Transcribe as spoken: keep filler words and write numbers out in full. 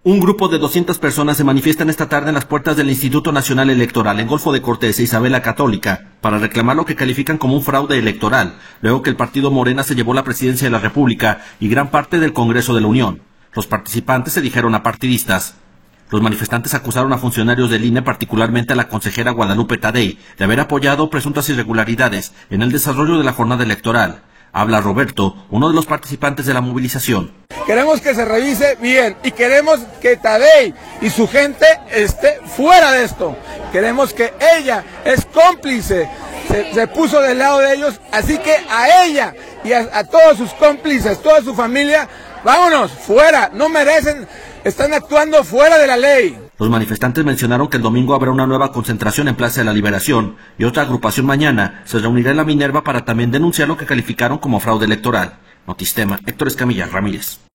Un grupo de doscientas personas se manifiestan esta tarde en las puertas del Instituto Nacional Electoral en Golfo de Cortés e Isabela Católica para reclamar lo que califican como un fraude electoral, luego que el partido Morena se llevó la presidencia de la República y gran parte del Congreso de la Unión. Los participantes se dijeron apartidistas. Los manifestantes acusaron a funcionarios del I N E, particularmente a la consejera Guadalupe Tadei, de haber apoyado presuntas irregularidades en el desarrollo de la jornada electoral. Habla Roberto, uno de los participantes de la movilización. Queremos que se revise bien y queremos que Tadei y su gente esté fuera de esto. Queremos que ella es cómplice, se, se puso del lado de ellos, así que a ella y a, a todos sus cómplices, toda su familia, vámonos, fuera, no merecen, están actuando fuera de la ley. Los manifestantes mencionaron que el domingo habrá una nueva concentración en Plaza de la Liberación y otra agrupación mañana se reunirá en la Minerva para también denunciar lo que calificaron como fraude electoral. Notistema, Héctor Escamilla Ramírez.